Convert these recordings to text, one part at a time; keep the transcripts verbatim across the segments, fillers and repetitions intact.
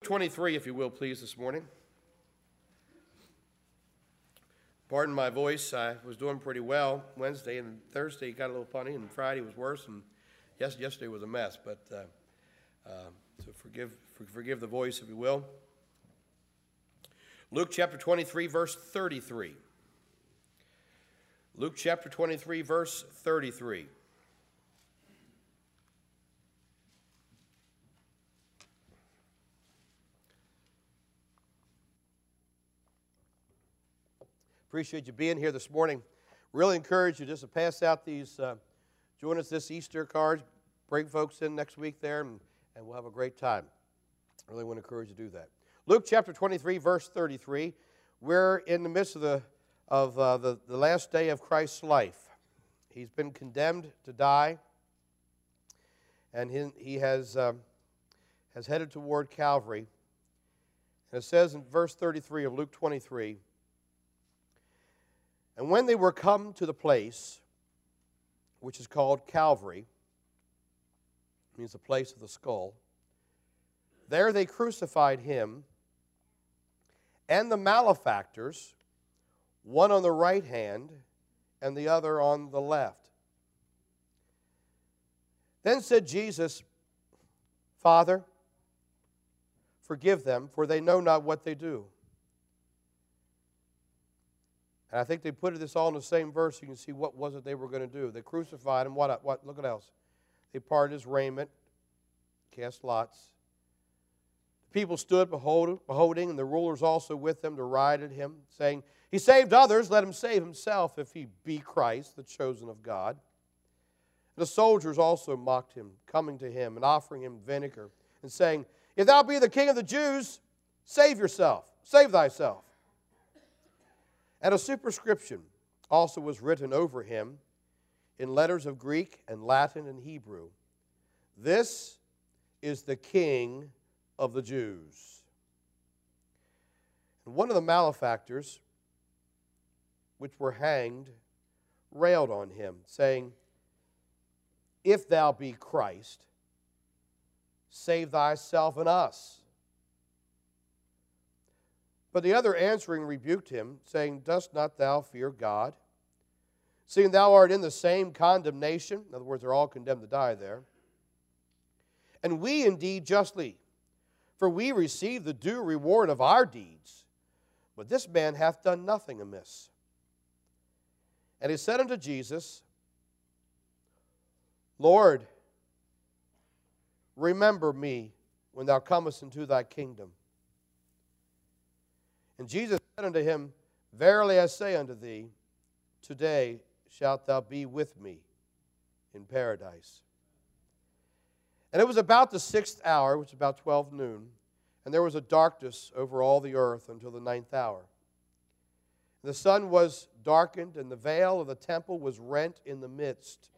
twenty-three, if you will, please, this morning. Pardon my voice. I was doing pretty well Wednesday, and Thursday got a little funny, and Friday was worse, and yes, yesterday was a mess. But uh, uh, so forgive, for, forgive the voice, if you will. Luke chapter twenty-three, verse thirty-three. Luke chapter twenty-three, verse thirty-three. Appreciate you being here this morning. Really encourage you just to pass out these, uh, join us this Easter cards, bring folks in next week there, and, and we'll have a great time. I really want to encourage you to do that. Luke chapter twenty-three, verse thirty-three. We're in the midst of the of uh, the, the last day of Christ's life. He's been condemned to die, and he, he has, um, has headed toward Calvary. And it says in verse thirty-three of Luke twenty-three, "And when they were come to the place which is called Calvary," means the place of the skull, "there they crucified him and the malefactors, one on the right hand and the other on the left. Then said Jesus, Father, forgive them, for they know not what they do." And I think they put this all in the same verse. So you can see what was it they were going to do. They crucified him. What? What? Look at else. They parted his raiment, cast lots. The people stood beholding, and the rulers also with them derided him, saying, "He saved others, let him save himself, if he be Christ, the chosen of God." The soldiers also mocked him, coming to him and offering him vinegar, and saying, "If thou be the king of the Jews, save yourself, save thyself." And a superscription also was written over him in letters of Greek and Latin and Hebrew, "This is the King of the Jews." And one of the malefactors which were hanged railed on him, saying, "If thou be Christ, save thyself and us." But the other answering rebuked him, saying, "Dost not thou fear God, seeing thou art in the same condemnation?" In other words, they're all condemned to die there. "And we indeed justly, for we receive the due reward of our deeds. But this man hath done nothing amiss." And he said unto Jesus, "Lord, remember me when thou comest into thy kingdom." And Jesus said unto him, "Verily I say unto thee, today shalt thou be with me in paradise." And it was about the sixth hour, which is about twelve noon, and there was a darkness over all the earth until the ninth hour. The sun was darkened, and the veil of the temple was rent in the midst.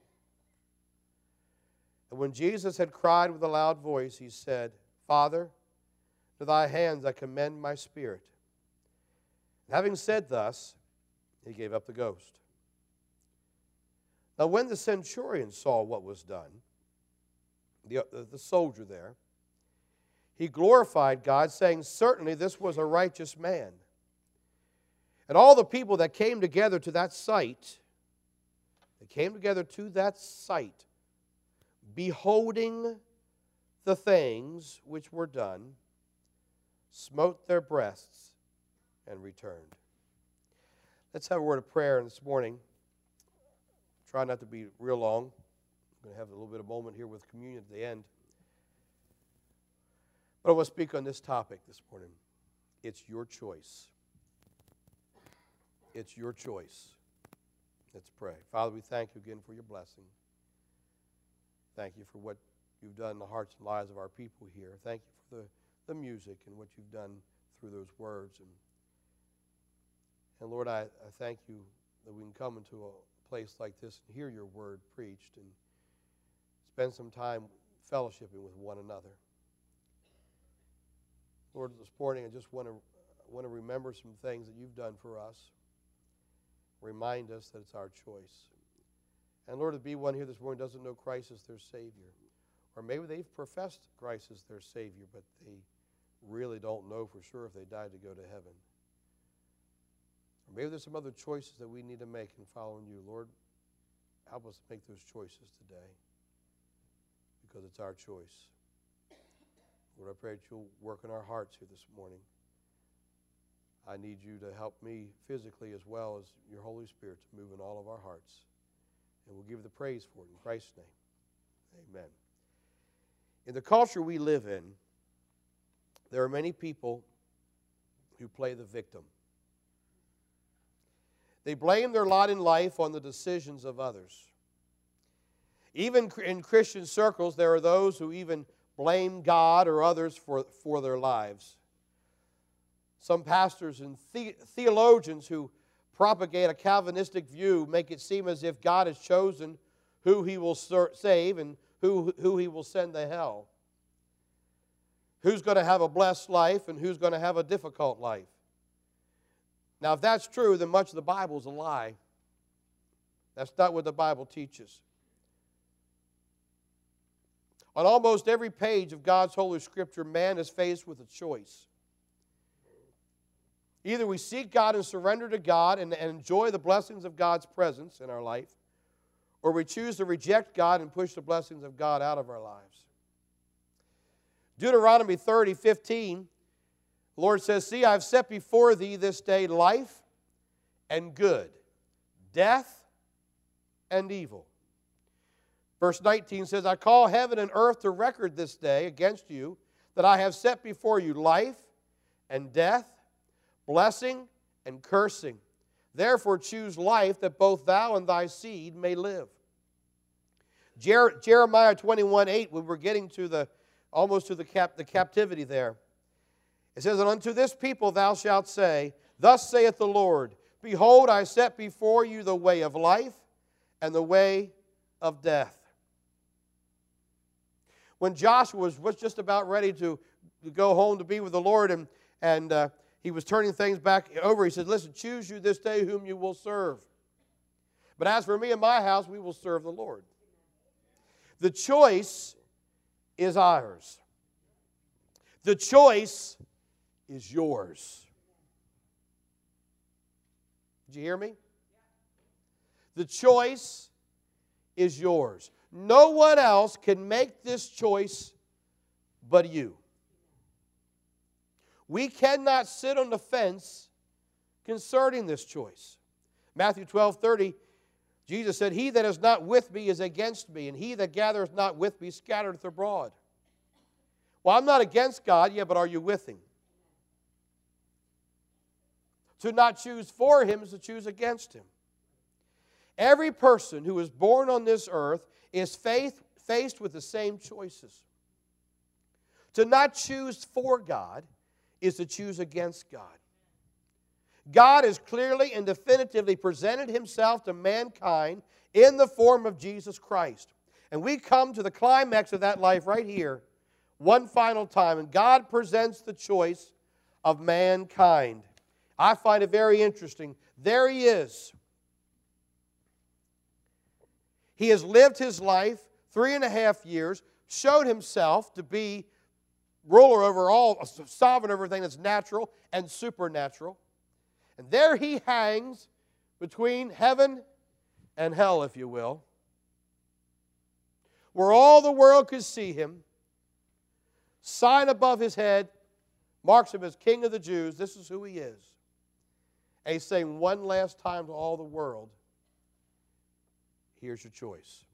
And when Jesus had cried with a loud voice, he said, "Father, to thy hands I commend my spirit." And having said thus, he gave up the ghost. Now when the centurion saw what was done, the, the, the soldier there, he glorified God, saying, "Certainly this was a righteous man." And all the people that came together to that sight, they came together to that sight, beholding the things which were done, smote their breasts and returned. Let's have a word of prayer this morning. Try not to be real long. I'm going to have a little bit of moment here with communion at the end. But I want to speak on this topic this morning. It's your choice. It's your choice. Let's pray. Father, we thank you again for your blessing. Thank you for what you've done in the hearts and lives of our people here. Thank you for the, the music and what you've done through those words. And, and Lord, I, I thank you that we can come into a place like this and hear your word preached and spend some time fellowshipping with one another. Lord, this morning I just want to want to remember some things that you've done for us. Remind us that it's our choice. And Lord, to be one here this morning doesn't know Christ as their Savior. Or maybe they've professed Christ as their Savior, but they really don't know for sure if they died to go to heaven. Or maybe there's some other choices that we need to make in following you. Lord, help us make those choices today, because it's our choice. Lord, I pray that you'll work in our hearts here this morning. I need you to help me physically as well as your Holy Spirit to move in all of our hearts. And we'll give you the praise for it in Christ's name. Amen. In the culture we live in, there are many people who play the victim. They blame their lot in life on the decisions of others. Even in Christian circles, there are those who even blame God or others for, for their lives. Some pastors and the- theologians who propagate a Calvinistic view make it seem as if God has chosen who he will ser- save and who, who he will send to hell. Who's going to have a blessed life and who's going to have a difficult life. Now, if that's true, then much of the Bible is a lie. That's not what the Bible teaches. On almost every page of God's Holy Scripture, man is faced with a choice. Either we seek God and surrender to God and, and enjoy the blessings of God's presence in our life, or we choose to reject God and push the blessings of God out of our lives. Deuteronomy thirty fifteen, the Lord says, "See, I have set before thee this day life and good, death and evil." Verse nineteen says, "I call heaven and earth to record this day against you, that I have set before you life and death, blessing and cursing. Therefore choose life, that both thou and thy seed may live." Jer- Jeremiah twenty-one eight, when we're getting to the almost to the, cap- the captivity there. It says, "And unto this people thou shalt say, Thus saith the Lord, Behold, I set before you the way of life and the way of death." When Joshua was, was just about ready to, to go home to be with the Lord, and, and uh, he was turning things back over, he said, "Listen, choose you this day whom you will serve. But as for me and my house, we will serve the Lord." The choice is ours. The choice is yours. Did you hear me? The choice is yours. No one else can make this choice but you. We cannot sit on the fence concerning this choice. Matthew twelve thirty, Jesus said, "He that is not with me is against me, and he that gathereth not with me scattereth abroad." Well, I'm not against God, yeah, but are you with Him? To not choose for Him is to choose against Him. Every person who is born on this earth is faith, faced with the same choices. To not choose for God is to choose against God. God has clearly and definitively presented Himself to mankind in the form of Jesus Christ. And we come to the climax of that life right here, one final time, and God presents the choice of mankind. I find it very interesting. There He is. He has lived His life three and a half years, showed Himself to be ruler over all, sovereign over everything that's natural and supernatural. And there He hangs between heaven and hell, if you will, where all the world could see Him. Sign above His head marks Him as King of the Jews. This is who He is. And He's saying one last time to all the world, here's your choice.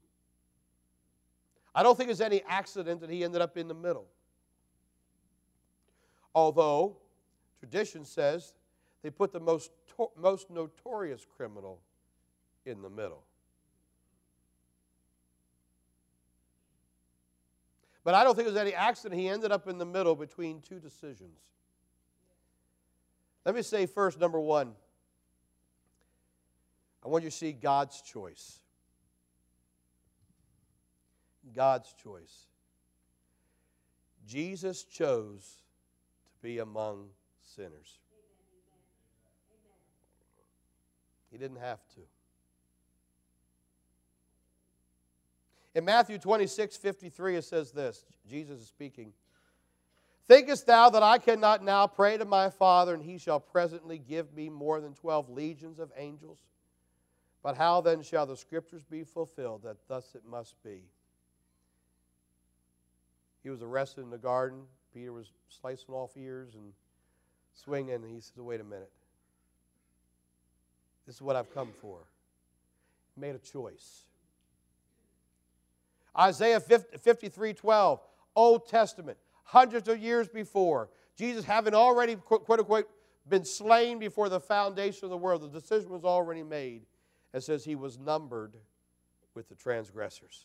I don't think it's any accident that He ended up in the middle. Although, tradition says they put the most, to- most notorious criminal in the middle. But I don't think it was any accident He ended up in the middle between two decisions. Let me say first, number one, I want you to see God's choice. God's choice. Jesus chose to be among sinners. He didn't have to. In Matthew twenty-six fifty-three, it says this. Jesus is speaking. Thinkest thou that I cannot now pray to my Father, and he shall presently give me more than twelve legions of angels? But how then shall the Scriptures be fulfilled, that thus it must be? He was arrested in the garden. Peter was slicing off ears and swinging, and he says, wait a minute. This is what I've come for. He made a choice. Isaiah fifty-three twelve, Old Testament, hundreds of years before, Jesus having already, quote unquote, been slain before the foundation of the world. The decision was already made. It says he was numbered with the transgressors.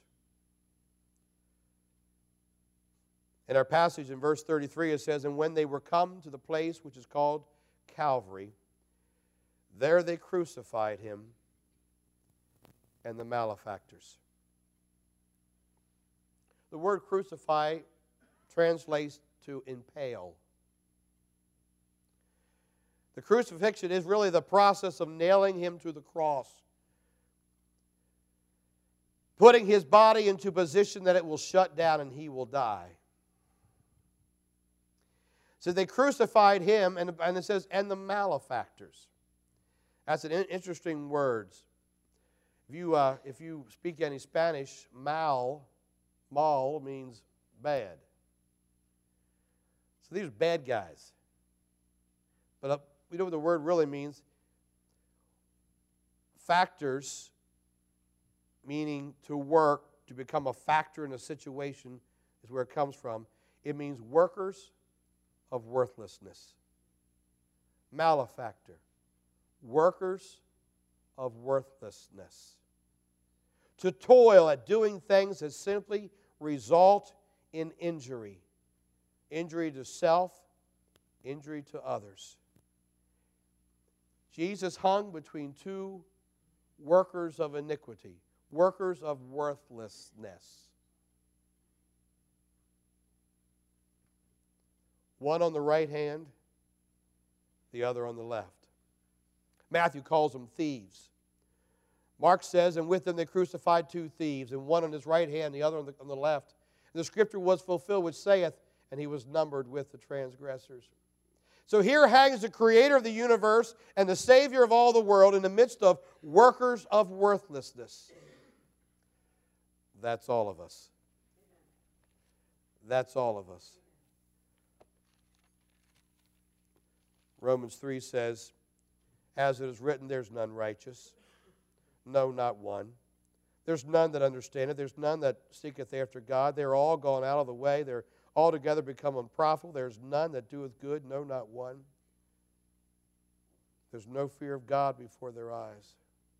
In our passage in verse thirty-three, it says, and when they were come to the place which is called Calvary, there they crucified him and the malefactors. The word crucify translates to impale. The crucifixion is really the process of nailing him to the cross, putting his body into position that it will shut down and he will die. So they crucified him, and, and it says, and the malefactors. That's an in, interesting words. If you, uh, if you speak any Spanish, mal, mal means bad. So these are bad guys. But uh, we know what the word really means. Factors, meaning to work, to become a factor in a situation, is where it comes from. It means workers of worthlessness. Malefactor. Workers of worthlessness. To toil at doing things that simply result in injury. Injury to self, injury to others. Jesus hung between two workers of iniquity, workers of worthlessness. One on the right hand, the other on the left. Matthew calls them thieves. Mark says, and with them they crucified two thieves, and one on his right hand, the other on the, on the left. And the scripture was fulfilled, which saith, and he was numbered with the transgressors. So here hangs the creator of the universe and the Savior of all the world in the midst of workers of worthlessness. That's all of us. That's all of us. Romans three says, as it is written, there's none righteous, no, not one. There's none that understandeth, there's none that seeketh after God. They're all gone out of the way, they're altogether become unprofitable. There's none that doeth good, no, not one. There's no fear of God before their eyes.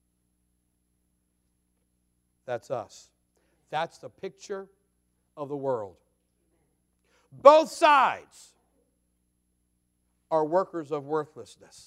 That's us. That's the picture of the world. Both sides are workers of worthlessness.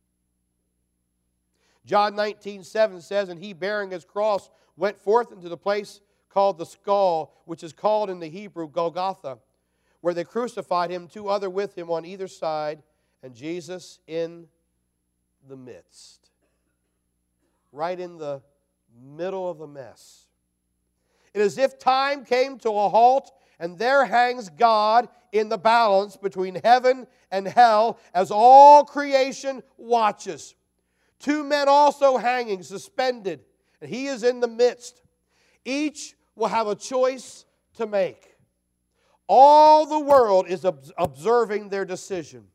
John nineteen seven says, and he bearing his cross went forth into the place called the skull, which is called in the Hebrew Golgotha, where they crucified him, two other with him on either side, and Jesus in the midst. Right in the middle of the mess. It is as if time came to a halt, and there hangs God in the balance between heaven and hell as all creation watches. Two men also hanging, suspended, and he is in the midst. Each will have a choice to make. All the world is observing their decision.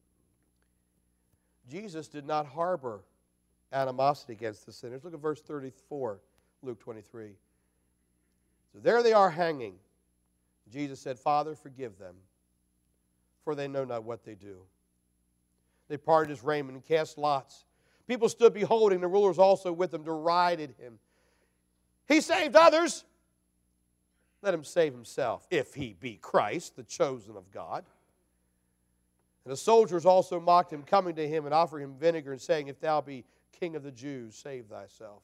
Jesus did not harbor animosity against the sinners. Look at verse thirty-four, Luke twenty-three. So there they are hanging. Jesus said, Father, forgive them, for they know not what they do. They parted his raiment and cast lots. People stood beholding, the rulers also with them derided him. He saved others. Let him save himself, if he be Christ, the chosen of God. And the soldiers also mocked him, coming to him and offering him vinegar and saying, if thou be king of the Jews, save thyself.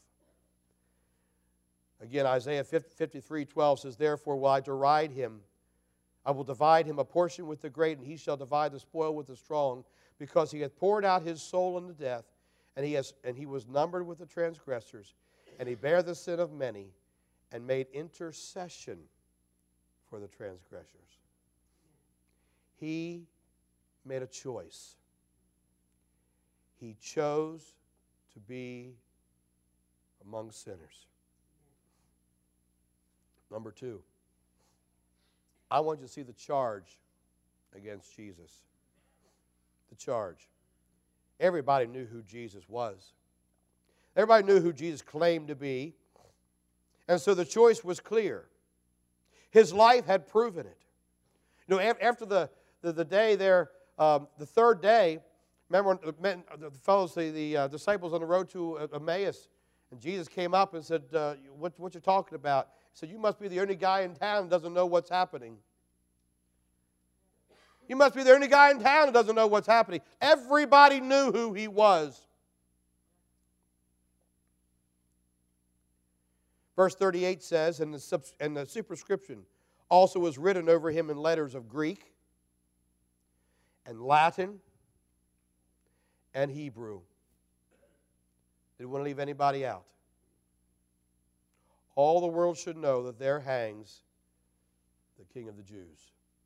Again, Isaiah fifty-three twelve says, therefore will I deride him. I will divide him a portion with the great, and he shall divide the spoil with the strong, because he hath poured out his soul unto death, and he, has, and he was numbered with the transgressors, and he bare the sin of many, and made intercession for the transgressors. He made a choice. He chose to be among sinners. Number two, I want you to see the charge against Jesus. The charge. Everybody knew who Jesus was. Everybody knew who Jesus claimed to be. And so the choice was clear. His life had proven it. You know, after the, the, the day there, um, the third day, remember the, men, the fellows, the, the uh, disciples on the road to Emmaus, and Jesus came up and said, uh, what, what you talking about? He said, you must be the only guy in town who doesn't know what's happening. You must be the only guy in town who doesn't know what's happening. Everybody knew who he was. Verse thirty-eight says, and the, and the superscription also was written over him in letters of Greek and Latin and Hebrew. Didn't want to leave anybody out. All the world should know that there hangs the King of the Jews,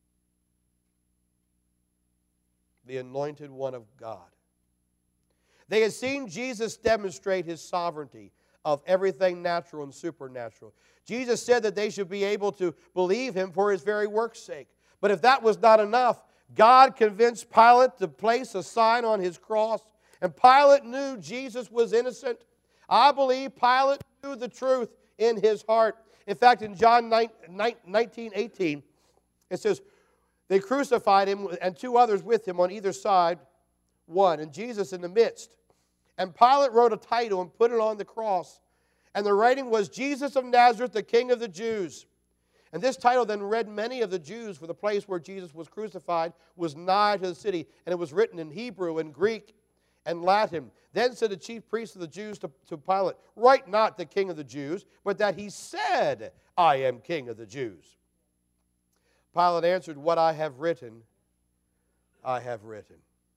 the anointed one of God. They had seen Jesus demonstrate his sovereignty of everything natural and supernatural. Jesus said that they should be able to believe him for his very work's sake. But if that was not enough, God convinced Pilate to place a sign on his cross, and Pilate knew Jesus was innocent. I believe Pilate knew the truth in his heart. In fact, in John nineteen eighteen, it says, they crucified him and two others with him on either side, one, and Jesus in the midst. And Pilate wrote a title and put it on the cross. And the writing was, Jesus of Nazareth, the King of the Jews. And this title then read many of the Jews, for the place where Jesus was crucified was nigh to the city. And it was written in Hebrew and Greek and Latin. Then said the chief priests of the Jews to, to Pilate, write not the King of the Jews, but that he said, I am King of the Jews. Pilate answered, what I have written, I have written.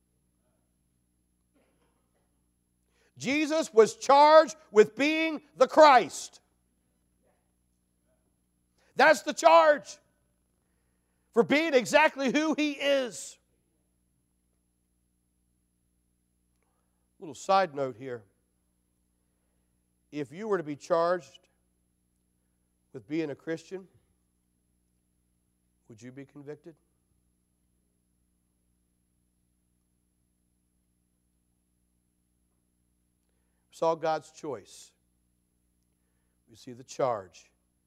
Jesus was charged with being the Christ. That's the charge. For being exactly who he is. Little side note here. If you were to be charged with being a Christian, would you be convicted? We saw God's choice. We see the charge.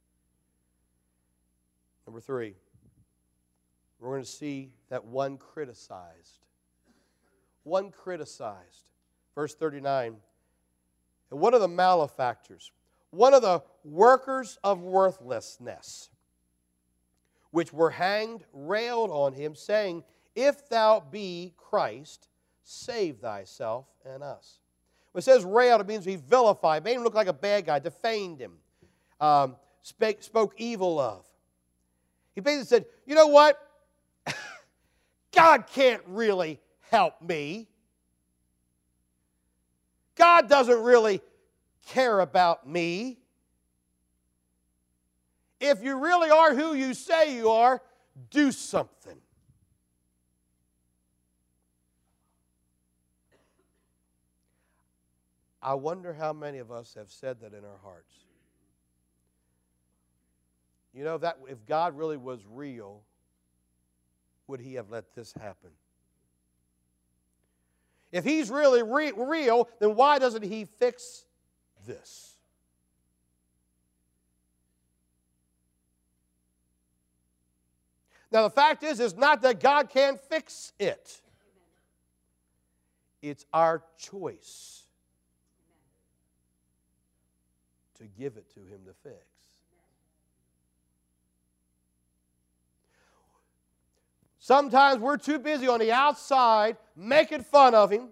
Number three, we're going to see that one criticized. One criticized. Verse thirty-nine. And one of the malefactors, one of the workers of worthlessness, which were hanged, railed on him, saying, if thou be Christ, save thyself and us. When it says railed, it means he vilified, made him look like a bad guy, defamed him, um, spake, spoke evil of. He basically said, you know what? God can't really help me. God doesn't really care about me. If you really are who you say you are, do something. I wonder how many of us have said that in our hearts. You know, that if God really was real, would he have let this happen? If he's really re- real, then why doesn't he fix this? Now, the fact is, it's not that God can't fix it. It's our choice to give it to him to fix. Sometimes we're too busy on the outside making fun of him,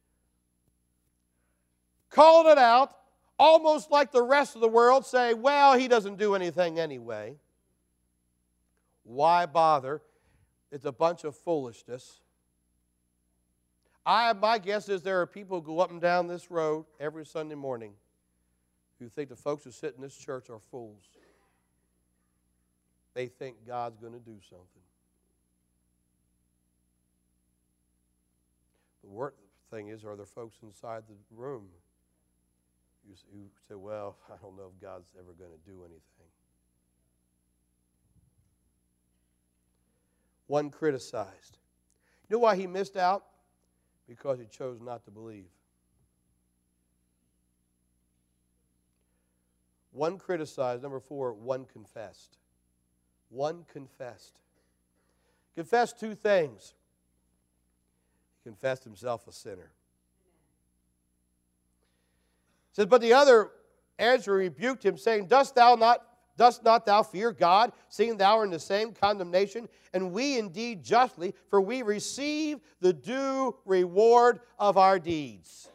calling it out, almost like the rest of the world, say, well, he doesn't do anything anyway. Why bother? It's a bunch of foolishness. I, my guess is there are people who go up and down this road every Sunday morning who think the folks who sit in this church are fools. They think God's going to do something. The worst thing is, are there folks inside the room who say, well, I don't know if God's ever going to do anything. One criticized. You know why he missed out? Because he chose not to believe. One criticized. Number four, one confessed. One confessed. Confessed two things. He confessed himself a sinner. It says, but the other answer rebuked him, saying, Dost thou not Dost not thou fear God, seeing thou art in the same condemnation? And we indeed justly, for we receive the due reward of our deeds.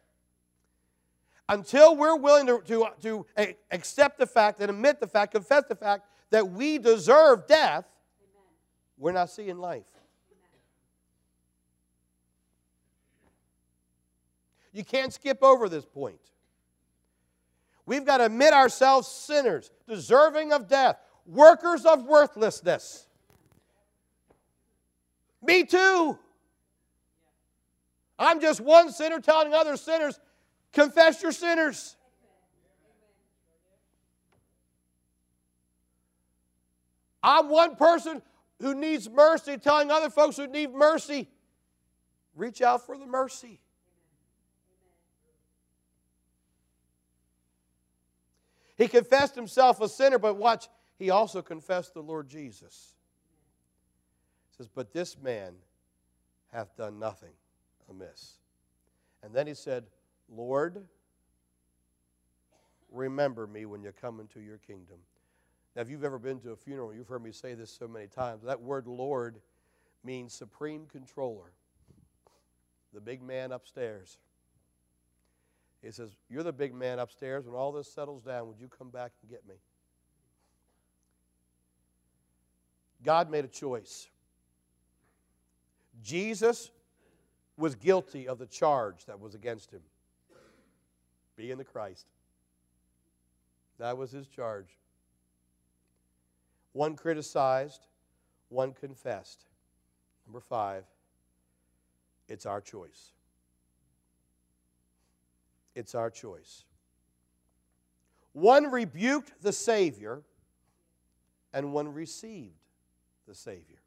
Until we're willing to, to, to accept the fact and admit the fact, confess the fact that we deserve death, amen, we're not seeing life. Amen. You can't skip over this point. We've got to admit ourselves sinners, deserving of death, workers of worthlessness. Me too. I'm just one sinner telling other sinners, confess your sinners. I'm one person who needs mercy, telling other folks who need mercy, reach out for the mercy. He confessed himself a sinner, but watch, he also confessed the Lord Jesus. He says, but this man hath done nothing amiss. And then he said, Lord, remember me when you come into your kingdom. Now, if you've ever been to a funeral, you've heard me say this so many times. That word Lord means supreme controller, the big man upstairs. He says, you're the big man upstairs. When all this settles down, would you come back and get me? God made a choice. Jesus was guilty of the charge that was against him, being the Christ. That was his charge. One criticized, one confessed. Number five, it's our choice. It's our choice. One rebuked the Savior, and one received the Savior.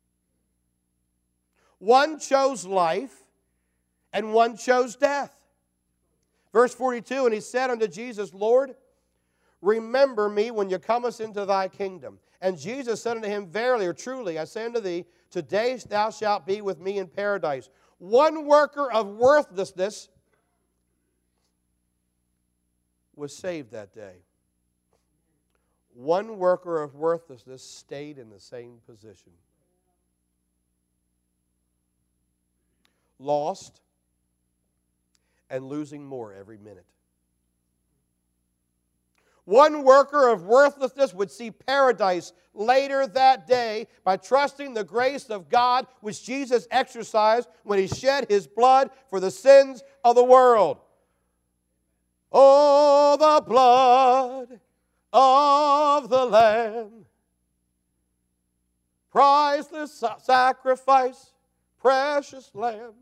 One chose life, and one chose death. Verse forty-two, and he said unto Jesus, Lord, remember me when you comest into thy kingdom. And Jesus said unto him, verily or truly, I say unto thee, today thou shalt be with me in paradise. One worker of worthlessness was saved that day. One worker of worthlessness stayed in the same position. Lost and losing more every minute. One worker of worthlessness would see paradise later that day by trusting the grace of God which Jesus exercised when he shed his blood for the sins of the world. Oh, the blood of the Lamb, priceless sacrifice, precious Lamb.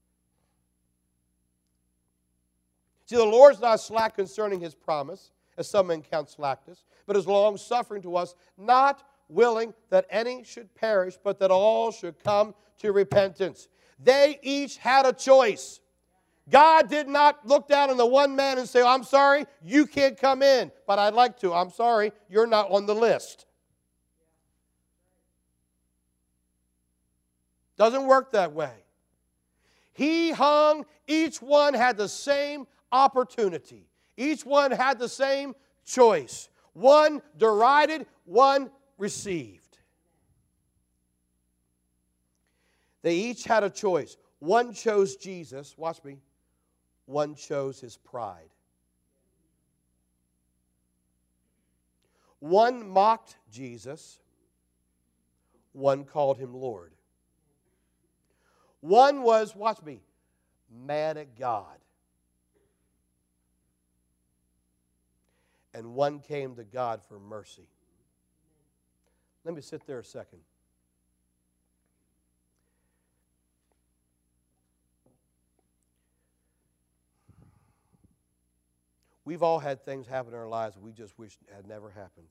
See, the Lord's not slack concerning his promise, as some men count slackness, but is long-suffering to us, not willing that any should perish, but that all should come to repentance. They each had a choice. God did not look down on the one man and say, oh, I'm sorry, you can't come in, but I'd like to. I'm sorry, you're not on the list. Doesn't work that way. He hung, each one had the same opportunity. Each one had the same choice. One derided, one received. They each had a choice. One chose Jesus, watch me, one chose his pride. One mocked Jesus, one called him Lord. One was, watch me, mad at God. And one came to God for mercy. Let me sit there a second. We've all had things happen in our lives that we just wish had never happened.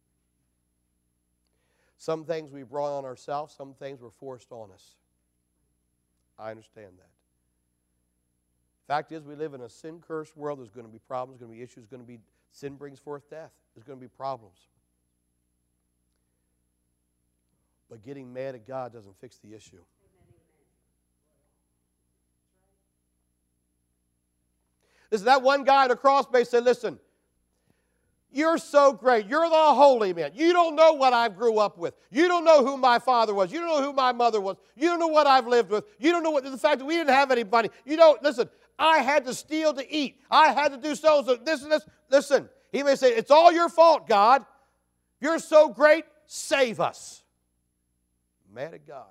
Some things we brought on ourselves, some things were forced on us. I understand that. Fact is, we live in a sin-cursed world. There's going to be problems, there's going to be issues, going to be sin brings forth death. There's going to be problems. But getting mad at God doesn't fix the issue. Listen, that one guy at a cross base said, listen, you're so great. You're the holy man. You don't know what I grew up with. You don't know who my father was. You don't know who my mother was. You don't know what I've lived with. You don't know what the fact that we didn't have any money. You don't, listen, I had to steal to eat. I had to do so, so this and this. Listen, he may say, it's all your fault, God. You're so great, save us. Mad at God.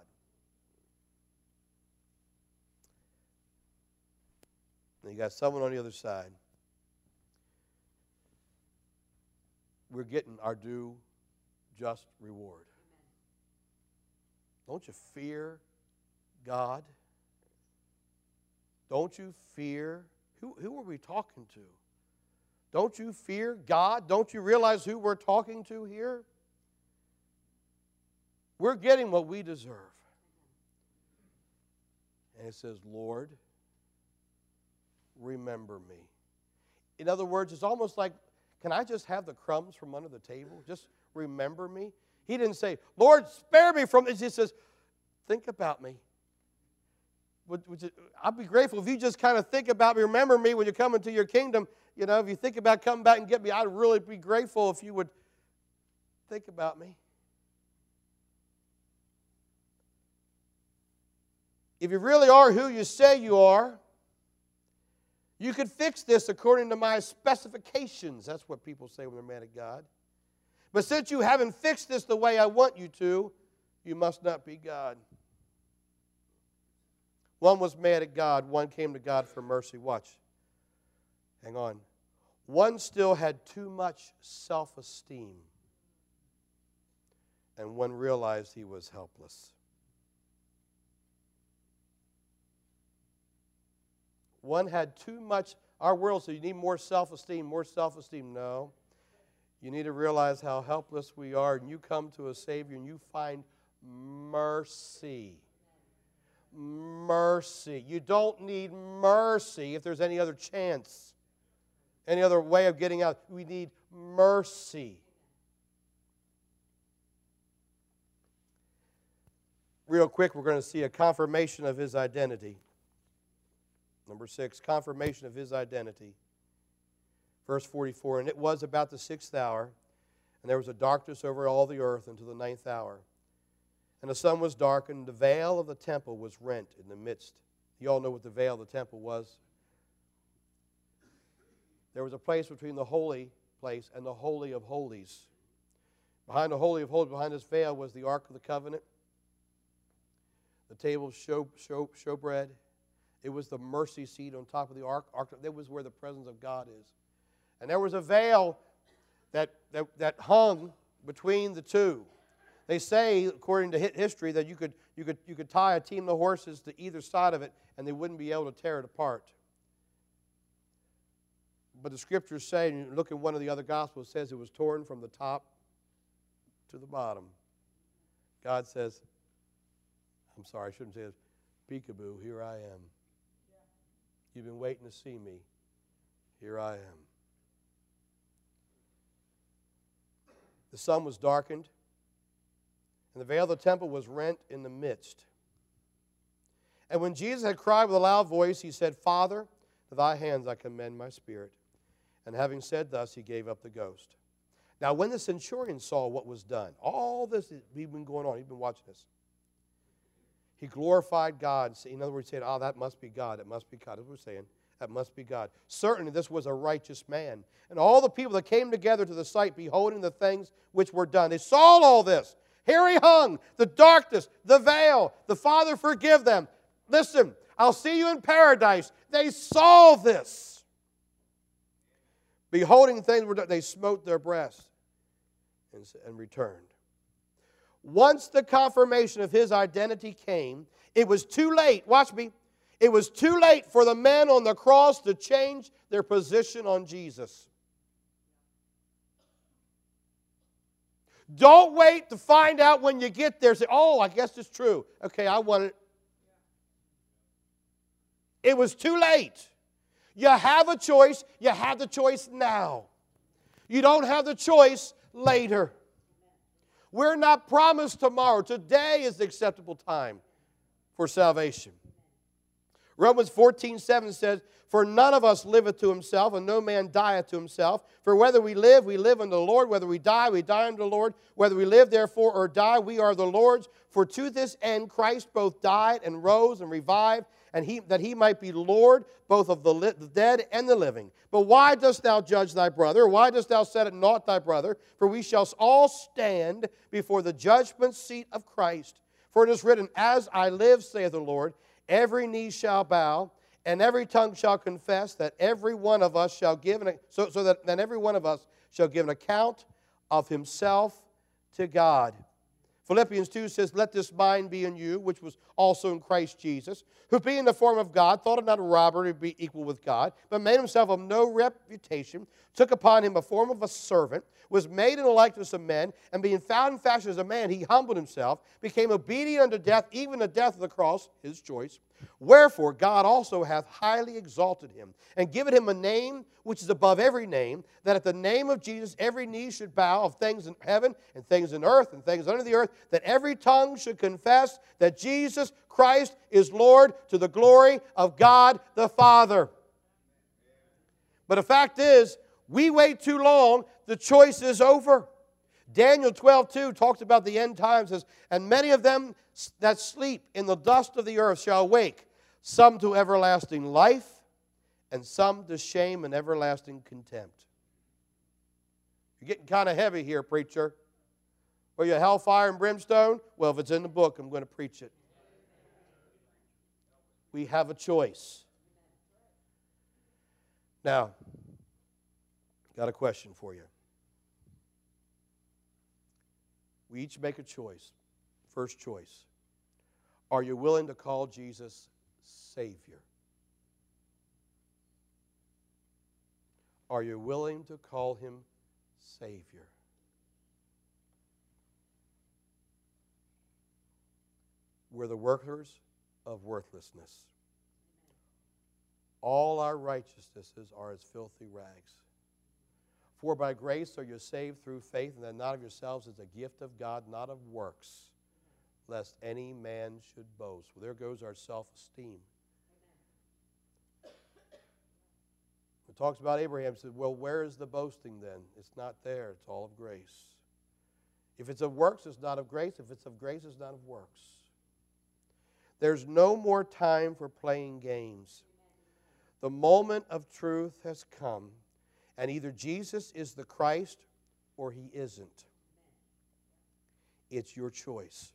And you got someone on the other side. We're getting our due just reward. Don't you fear God? Don't you fear? Who, who are we talking to? Don't you fear God? Don't you realize who we're talking to here? We're getting what we deserve. And it says, Lord, remember me. In other words, it's almost like, can I just have the crumbs from under the table? Just remember me. He didn't say, Lord, spare me from this. He says, think about me. Would, would you, I'd be grateful if you just kind of think about me, remember me when you come into your kingdom. You know, if you think about coming back and get me, I'd really be grateful if you would think about me. If you really are who you say you are, you could fix this according to my specifications. That's what people say when they're mad at God. But since you haven't fixed this the way I want you to, you must not be God. One was mad at God. One came to God for mercy. Watch. Hang on. One still had too much self-esteem. And one realized he was helpless. One had too much. Our world says you need more self-esteem, more self-esteem. No. You need to realize how helpless we are, and you come to a Savior and you find mercy. Mercy. You don't need mercy if there's any other chance, any other way of getting out. We need mercy. Real quick, we're going to see a confirmation of his identity. Number six, confirmation of his identity. Verse forty-four, and it was about the sixth hour, and there was a darkness over all the earth until the ninth hour. And the sun was darkened, the veil of the temple was rent in the midst. You all know what the veil of the temple was. There was a place between the holy place and the holy of holies. Behind the holy of holies, behind this veil, was the Ark of the Covenant, the table of show, show, showbread. It was the mercy seat on top of the ark. ark. That was where the presence of God is. And there was a veil that, that, that hung between the two. They say, according to history, that you could, you, could, you could tie a team of horses to either side of it and they wouldn't be able to tear it apart. But the scriptures say, and you look at one of the other gospels, it says it was torn from the top to the bottom. God says, I'm sorry, I shouldn't say this, peekaboo, here I am. You've been waiting to see me. Here I am. The sun was darkened, and the veil of the temple was rent in the midst. And when Jesus had cried with a loud voice, he said, Father, to thy hands I commend my spirit. And having said thus, he gave up the ghost. Now when the centurion saw what was done, all this had been going on, he'd been watching this. He glorified God. In other words, he said, oh, that must be God. It must be God. That's what we're saying. That must be God. Certainly this was a righteous man. And all the people that came together to the sight, beholding the things which were done, they saw all this. Here he hung, the darkness, the veil. The Father forgive them. Listen, I'll see you in paradise. They saw this. Beholding things were done, they smote their breasts and, and returned. Once the confirmation of his identity came, it was too late. Watch me. It was too late for the men on the cross to change their position on Jesus. Don't wait to find out when you get there. Say, oh, I guess it's true. Okay, I want it. It was too late. You have a choice. You have the choice now. You don't have the choice later. We're not promised tomorrow. Today is the acceptable time for salvation. Romans fourteen seven says, for none of us liveth to himself, and no man dieth to himself. For whether we live, we live unto the Lord. Whether we die, we die unto the Lord. Whether we live, therefore, or die, we are the Lord's. For to this end Christ both died and rose and revived, and he, that he might be Lord both of the, li- the dead and the living. But why dost thou judge thy brother? Or why dost thou set at naught thy brother? For we shall all stand before the judgment seat of Christ. For it is written, as I live, saith the Lord, every knee shall bow, and every tongue shall confess that every one of us shall give, an, so, so that then every one of us shall give an account of himself to God. Philippians two says, let this mind be in you, which was also in Christ Jesus, who being in the form of God, thought it not a robbery to be equal with God, but made himself of no reputation, took upon him a form of a servant, was made in the likeness of men, and being found in fashion as a man, he humbled himself, became obedient unto death, even the death of the cross, his choice. Wherefore God also hath highly exalted him, and given him a name which is above every name, that at the name of Jesus every knee should bow, of things in heaven, and things in earth, and things under the earth, that every tongue should confess that Jesus Christ is Lord, to the glory of God the Father. But the fact is, we wait too long, the choice is over. Daniel twelve two talks about the end times, says, and many of them that sleep in the dust of the earth shall awake, some to everlasting life, and some to shame and everlasting contempt. You're getting kind of heavy here, preacher. Well, you're hellfire and brimstone? Well, if it's in the book, I'm going to preach it. We have a choice. Now, got a question for you. We each make a choice. First choice. Are you willing to call Jesus Savior? Are you willing to call him Savior? We're the workers of worthlessness. All our righteousnesses are as filthy rags. For by grace are you saved through faith, and that not of yourselves is a gift of God, not of works, lest any man should boast. Well, there goes our self-esteem. It talks about Abraham, said, well, where is the boasting then? It's not there. It's all of grace. If it's of works, it's not of grace. If it's of grace, it's not of works. There's no more time for playing games. The moment of truth has come, and either Jesus is the Christ or he isn't. It's your choice.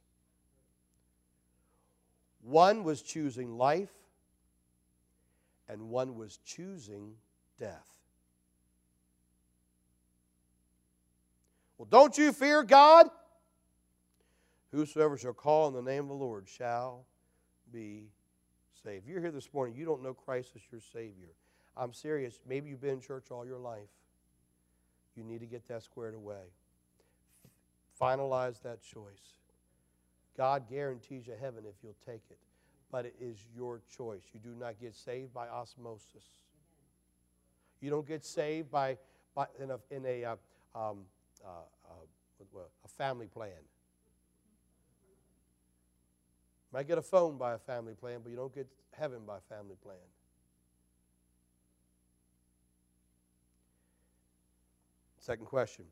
One was choosing life, and one was choosing death. Well, don't you fear God? Whosoever shall call on the name of the Lord shall be saved. If you're here this morning, you don't know Christ as your Savior. I'm serious. Maybe you've been in church all your life. You need to get that squared away. Finalize that choice. God guarantees you heaven if you'll take it. But it is your choice. You do not get saved by osmosis. You don't get saved by, by in a, in a, uh, um, uh, uh, a family plan. You might get a phone by a family plan, but you don't get heaven by a family plan. Second question.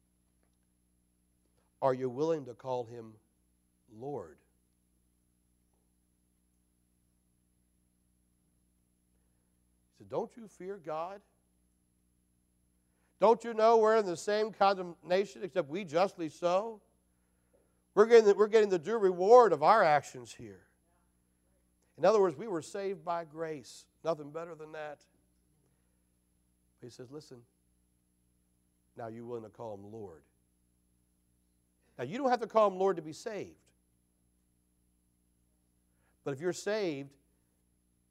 Are you willing to call him Lord? He said, don't you fear God? Don't you know we're in the same condemnation, except we justly so? We're getting the, we're getting the due reward of our actions here. In other words, we were saved by grace. Nothing better than that. He says, listen, now you're willing to call him Lord. Now, you don't have to call him Lord to be saved. But if you're saved,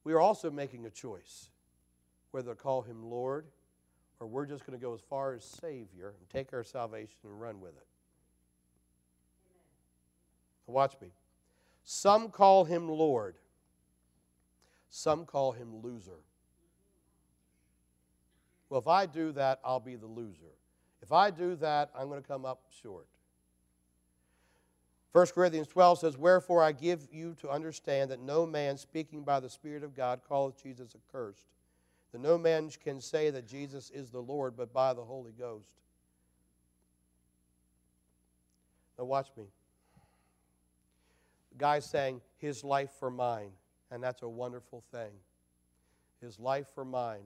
we are also making a choice whether to call him Lord or we're just going to go as far as Savior and take our salvation and run with it. Now watch me. Some call him Lord. Some call him loser. Well, if I do that, I'll be the loser. If I do that, I'm going to come up short. First Corinthians twelve says, wherefore I give you to understand that no man speaking by the Spirit of God calleth Jesus accursed. That no man can say that Jesus is the Lord but by the Holy Ghost. Now watch me. The guy's saying, his life for mine. And that's a wonderful thing. His life for mine.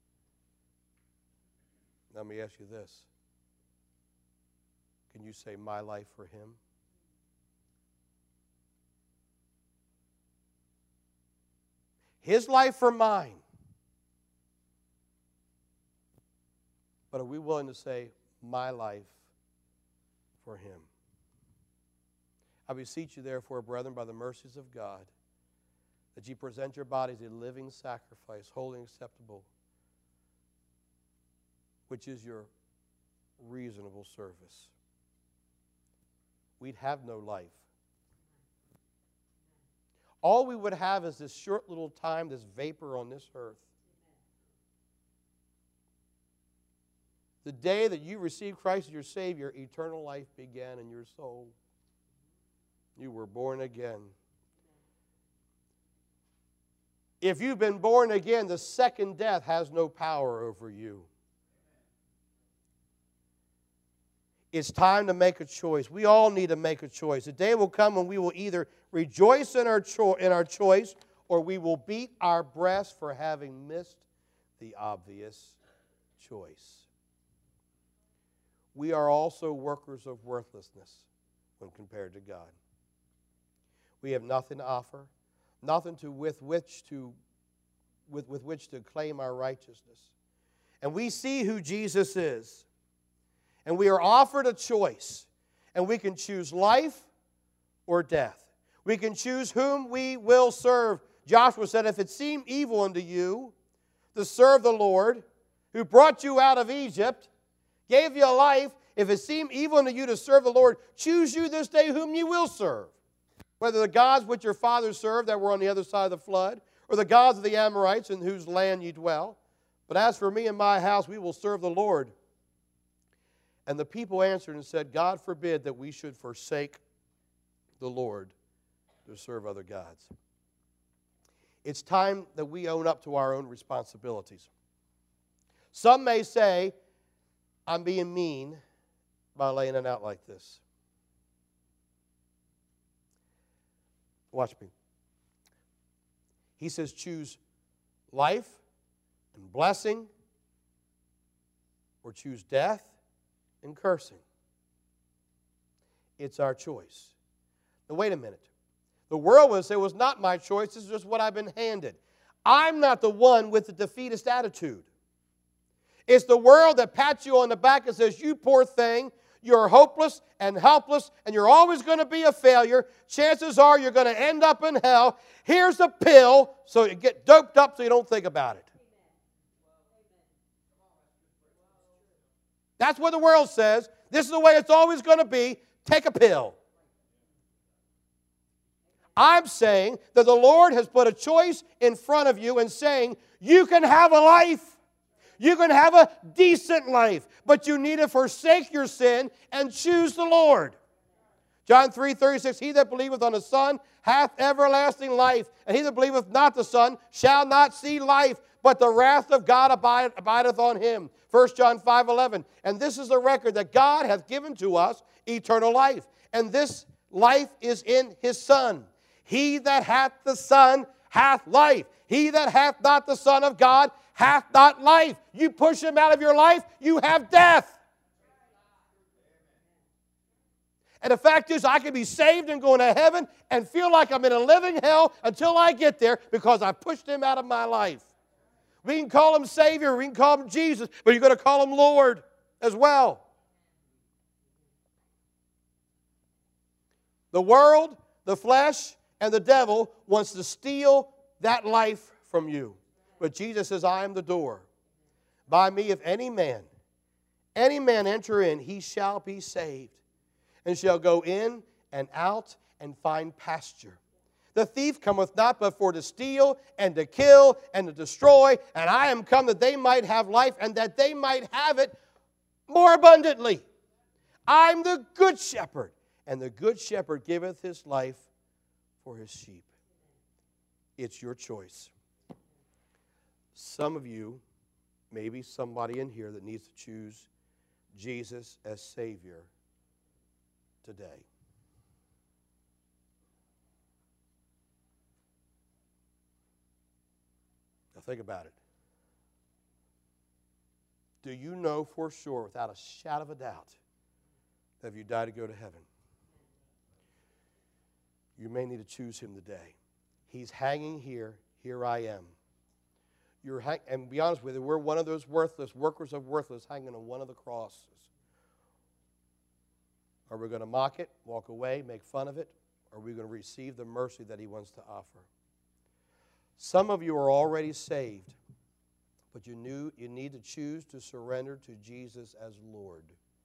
Let me ask you this. Can you say my life for him? His life for mine. But are we willing to say my life for him? I beseech you, therefore, brethren, by the mercies of God, that ye present your bodies a living sacrifice, holy and acceptable, which is your reasonable service. We'd have no life. All we would have is this short little time, this vapor on this earth. The day that you received Christ as your Savior, eternal life began in your soul. You were born again. If you've been born again, the second death has no power over you. It's time to make a choice. We all need to make a choice. A day will come when we will either rejoice in our, cho- in our choice or we will beat our breast for having missed the obvious choice. We are also workers of worthlessness when compared to God. We have nothing to offer, nothing to with which to with, with which to claim our righteousness. And we see who Jesus is. And we are offered a choice. And we can choose life or death. We can choose whom we will serve. Joshua said, if it seem evil unto you to serve the Lord, who brought you out of Egypt, gave you a life, if it seem evil unto you to serve the Lord, choose you this day whom you will serve. Whether the gods which your fathers served that were on the other side of the flood, or the gods of the Amorites in whose land ye dwell. But as for me and my house, we will serve the Lord. And the people answered and said, God forbid that we should forsake the Lord to serve other gods. It's time that we own up to our own responsibilities. Some may say, I'm being mean by laying it out like this. Watch me. He says, choose life and blessing, or choose death and cursing. It's our choice. Now, wait a minute. The world would say, it was not my choice, this is just what I've been handed. I'm not the one with the defeatist attitude. It's the world that pats you on the back and says, you poor thing, you're hopeless and helpless, and you're always going to be a failure. Chances are you're going to end up in hell. Here's a pill so you get doped up so you don't think about it. That's what the world says. This is the way it's always going to be. Take a pill. I'm saying that the Lord has put a choice in front of you and saying, you can have a life. You can have a decent life, but you need to forsake your sin and choose the Lord. John three thirty-six, he that believeth on the Son hath everlasting life, and he that believeth not the Son shall not see life, but the wrath of God abide, abideth on him. First John five eleven, and this is the record that God hath given to us eternal life, and this life is in his Son. He that hath the Son hath life. He that hath not the Son of God hath not life. You push him out of your life, you have death. And the fact is, I can be saved and going to heaven and feel like I'm in a living hell until I get there because I pushed him out of my life. We can call him Savior, we can call him Jesus, but you're going to call him Lord as well. The world, the flesh, and the devil wants to steal that life from you. But Jesus says, I am the door. By me, if any man, any man enter in, he shall be saved, and shall go in and out and find pasture. The thief cometh not but for to steal and to kill and to destroy, and I am come that they might have life, and that they might have it more abundantly. I'm the good shepherd, and the good shepherd giveth his life for his sheep. It's your choice. Some of you, maybe somebody in here that needs to choose Jesus as Savior today. Now think about it. Do you know for sure, without a shadow of a doubt, that if you die to go to heaven, you may need to choose him today? He's hanging here. Here I am. You're hang- and be honest with you, we're one of those worthless, workers of worthless, hanging on one of the crosses. Are we going to mock it, walk away, make fun of it? Or are we going to receive the mercy that he wants to offer? Some of you are already saved, but you, knew, you need to choose to surrender to Jesus as Lord.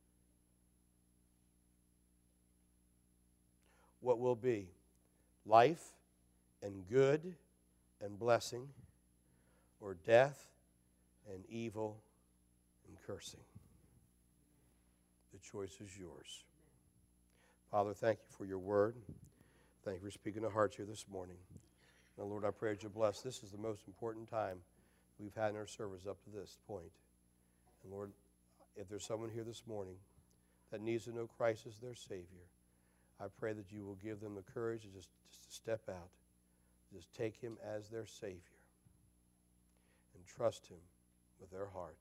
What will be life and good and blessing, or death and evil and cursing? The choice is yours. Father, thank you for your word. Thank you for speaking to hearts here this morning. Now, Lord, I pray that you bless. This is the most important time we've had in our service up to this point. And Lord, if there's someone here this morning that needs to know Christ as their Savior, I pray that you will give them the courage to just, just to step out, just take him as their Savior, and trust him with their heart.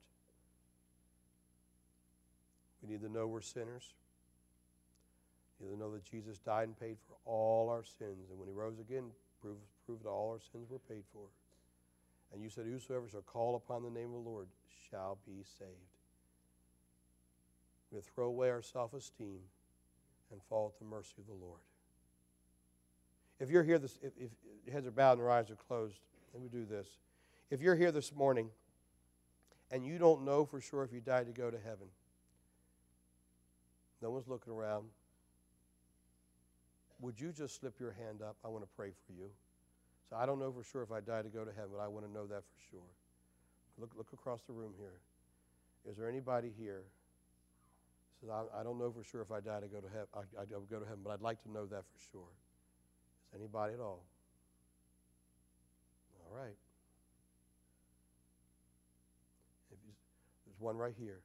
We need to know we're sinners. We need to know that Jesus died and paid for all our sins, and when he rose again, proved, proved that all our sins were paid for. And you said, whosoever shall call upon the name of the Lord shall be saved. We throw away our self-esteem and fall at the mercy of the Lord. If you're here, this, if, if your heads are bowed and your eyes are closed, let me do this. If you're here this morning and you don't know for sure if you died to go to heaven, no one's looking around, would you just slip your hand up? I want to pray for you. So I don't know for sure if I die to go to heaven, but I want to know that for sure. Look, look across the room here. Is there anybody here who says, I, I don't know for sure if I die to go to heaven, I, I go to heaven, but I'd like to know that for sure? Is anybody at all? All right. If you, there's one right here.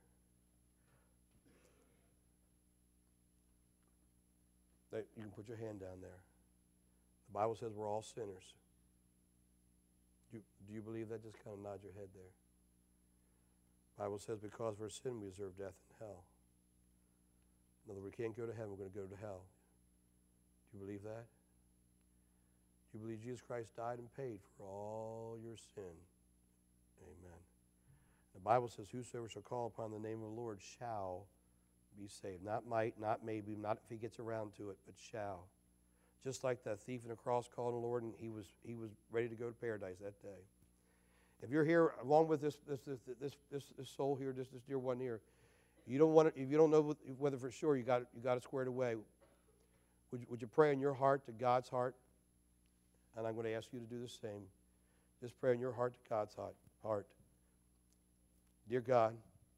They, you can put your hand down there. The Bible says we're all sinners. Do you, do you believe that? Just kind of nod your head there. The Bible says because of our sin we deserve death and hell. In other words, we can't go to heaven, we're going to go to hell. Do you believe that? Do you believe Jesus Christ died and paid for all your sin? Amen. The Bible says, whosoever shall call upon the name of the Lord shall be saved. Not might, not maybe, not if he gets around to it, but shall. Just like that thief on the cross called on the Lord, and he was he was ready to go to paradise that day. If you're here along with this this this this this, this soul here, this this dear one here, you don't want to, if you don't know whether for sure you got it, you got it squared away. Would you, would you pray in your heart to God's heart? And I'm going to ask you to do the same. Just pray in your heart to God's heart. Dear God,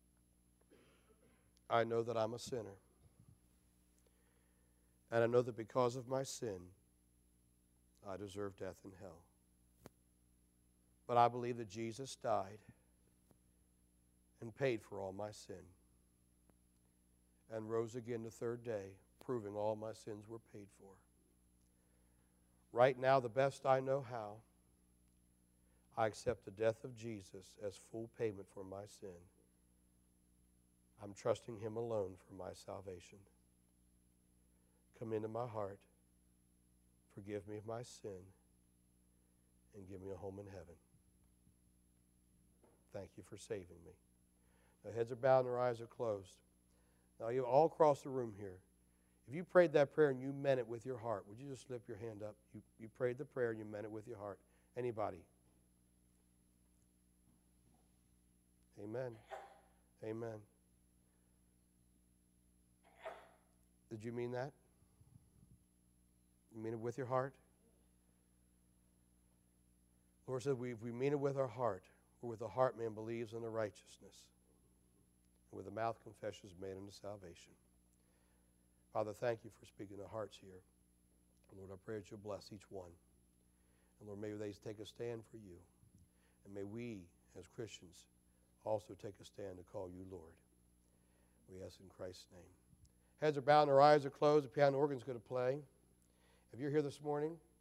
I know that I'm a sinner. And I know that because of my sin, I deserve death and hell. But I believe that Jesus died and paid for all my sin and rose again the third day, proving all my sins were paid for. Right now, the best I know how, I accept the death of Jesus as full payment for my sin. I'm trusting him alone for my salvation. Come into my heart, forgive me of my sin, and give me a home in heaven. Thank you for saving me. Now, heads are bowed and our eyes are closed. Now, you all across the room here, if you prayed that prayer and you meant it with your heart, would you just slip your hand up? You, you prayed the prayer and you meant it with your heart. Anybody? Amen. Amen. Did you mean that? You mean it with your heart? The Lord said, we, if we mean it with our heart, for with the heart man believes in the righteousness, and with the mouth confession is made unto salvation. Father, thank you for speaking to hearts here. And Lord, I pray that you'll bless each one. And Lord, may they take a stand for you. And may we, as Christians, also take a stand to call you Lord. We ask in Christ's name. Heads are bowed and our eyes are closed. The piano organ's going to play. If you're here this morning